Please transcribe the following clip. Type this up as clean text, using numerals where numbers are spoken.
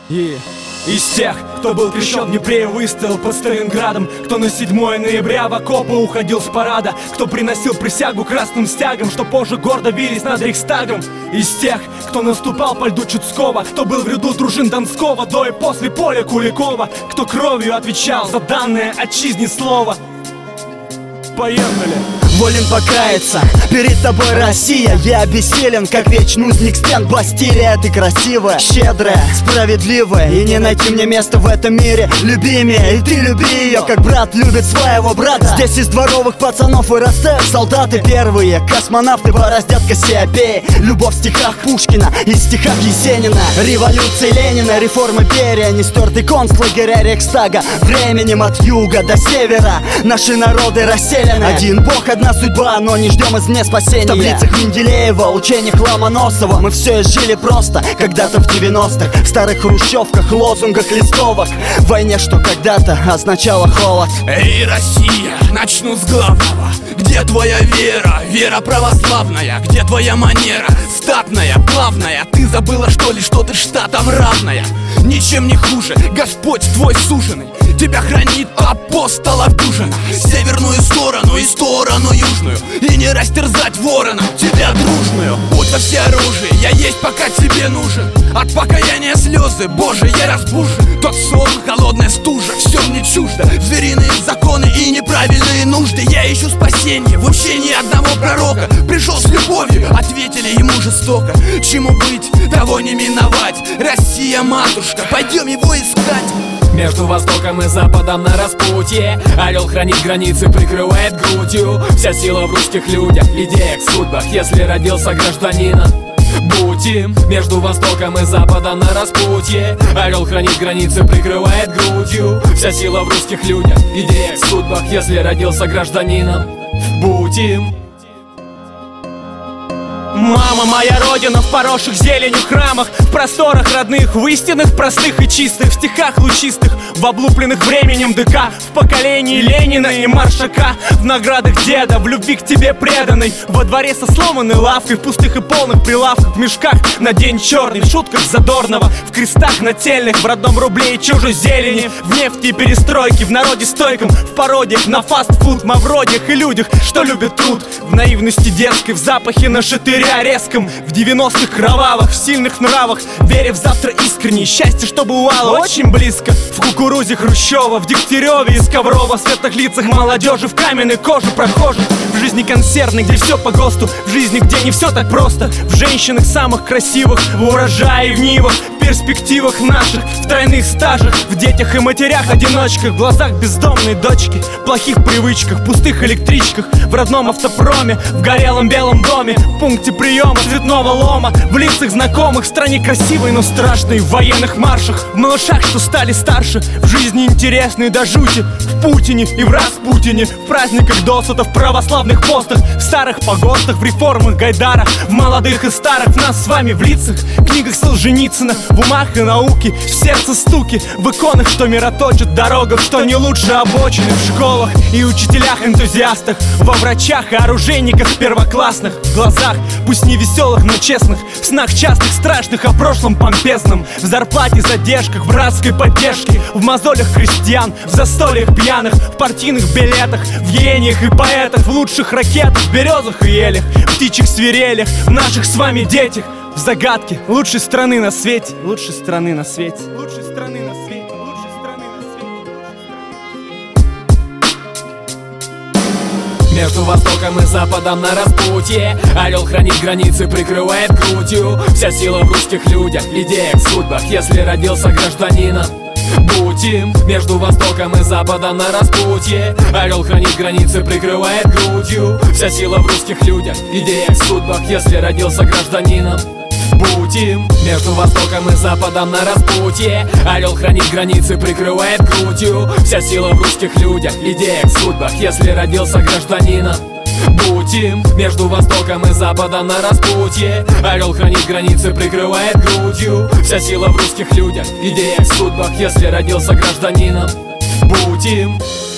И из тех, кто был крещен в Днепре и выстоял под Сталинградом, кто на 7 ноября в окопы уходил с парада, кто приносил присягу красным стягам, что позже гордо вились над Рейхстагом. Из тех, кто наступал по льду Чудского, кто был в ряду дружин Донского до и после поля Куликова, кто кровью отвечал за данное отчизне слово. Поехали! Волен покаяться, перед тобой Россия. Я обессилен, как вечный узник стен Бастилия. Ты красивая, щедрая, справедливая, и не найти мне места в этом мире. Люби меня, и ты люби ее, как брат любит своего брата. Здесь из дворовых пацанов вырастают солдаты первые, космонавты бороздят Кассиопеи. Любовь в стихах Пушкина и в стихах Есенина. Революции Ленина, реформы Берия, нестертый концлагеря Рейхстага. Временем от юга до севера наши народы расселены. Один бог, одна судьба, но не ждем извне спасения. В таблицах Менделеева, учениях Ломоносова мы все жили просто, когда-то в 90-х. В старых хрущевках, лозунгах, листовок. В войне, что когда-то означало холод. Эй, Россия, начну с главного. Где твоя вера, вера православная? Где твоя манера, статная, плавная? Ты забыла, что ли, что ты штатам равная? Ничем не хуже, Господь твой суженый тебя хранит апостолов дюжина. Северную сторону и сторону южную, и не растерзать ворона тебя дружную. Будь во всеоружии, я есть пока тебе нужен. От покаяния слезы, Боже, я разбужен. Тот сон, холодная стужа, все мне чуждо. Звериные законы и неправильные нужды. Я ищу спасение в учении одного пророка. Пришел с любовью, ответили ему жестоко. Чему быть, того не миновать. Россия, матушка, пойдем его искать. Между Востоком и Западом на распутье орел хранит границы, прикрывает грудью. Вся сила в русских людях, идеях, судьбах. Если родился гражданином, будь им. Между Востоком и Западом на распутье орел хранит границы, прикрывает грудью. Вся сила в русских людях, идеях, судьбах. Если родился гражданином, будь им. Мама моя родина в поросших зеленью храмах, в просторах родных, в истинных, простых и чистых, в стихах лучистых, в облупленных временем ДК, в поколении Ленина и Маршака, в наградах деда, в любви к тебе преданной, во дворе со сломанной лавкой, в пустых и полных прилавках, в мешках на день черный, в шутках задорного, в крестах нательных, в родном рубле и чужой зелени, в нефти и перестройке, в народе стойком, в пародиях на фастфуд, мавродиях и людях, что любят труд, в наивности детской, в запахе на шатыре резком, в 90-х кровавых, в сильных нравах, веря в завтра искренне, счастье, что бывало очень близко, в кукурузе Хрущева, в Дегтяреве из Коврова, в светлых лицах молодежи, в каменной коже прохожих, в жизни консервной, где все по ГОСТу, в жизни, где не все так просто, в женщинах самых красивых, в урожае, в нивах, в перспективах наших, в тройных стажах, в детях и матерях-одиночках, в глазах бездомной дочки, плохих привычках, пустых электричках, в родном автопроме, в горелом белом доме, в пункте приема цветного лома, в лицах знакомых, в стране красивой, но страшной, в военных маршах, в малышах, что стали старше, в жизни интересной до жути, в Путине и в Распутине, в праздниках досыта, в православных постах, в старых погостах, в реформах Гайдара, в молодых и старых, в нас с вами в лицах, в книгах Солженицына, в умах и науке, в сердце стуки, в иконах, что мироточат, дорогах, что не лучше обочины, в школах и учителях-энтузиастах, во врачах и оружейниках первоклассных, в глазах, пусть не веселых, но честных, в снах частых, страшных, о прошлом помпезном, в зарплате, задержках, в братской поддержке, в мозолях крестьян, в застольях пьяных, в партийных билетах, в гениях и поэтах, в лучших ракетах, в березах и елях, в птичьих свирелях, в наших с вами детях, в загадке лучшей страны на свете, лучшей страны на свете, лучшей страны на свете. Между Востоком и Западом на распутье орел хранит границы, прикрывает грудью. Вся сила в русских людях, идеях, судьбах. Если родился гражданином, будь им. Между Востоком и Западом на распутье орел хранит границы, прикрывает грудью. Вся сила в русских людях, идеях, судьбах. Если родился гражданином, будь им. Между Востоком и Западом на распутье орел хранит границы, прикрывает грудью. Вся сила в русских людях, идеях, судьбах. Если родился гражданином, будь им. Между Востоком и Западом на распутье орел хранит границы, прикрывает грудью. Вся сила в русских людях, идеях, судьбах. Если родился гражданином, будь им.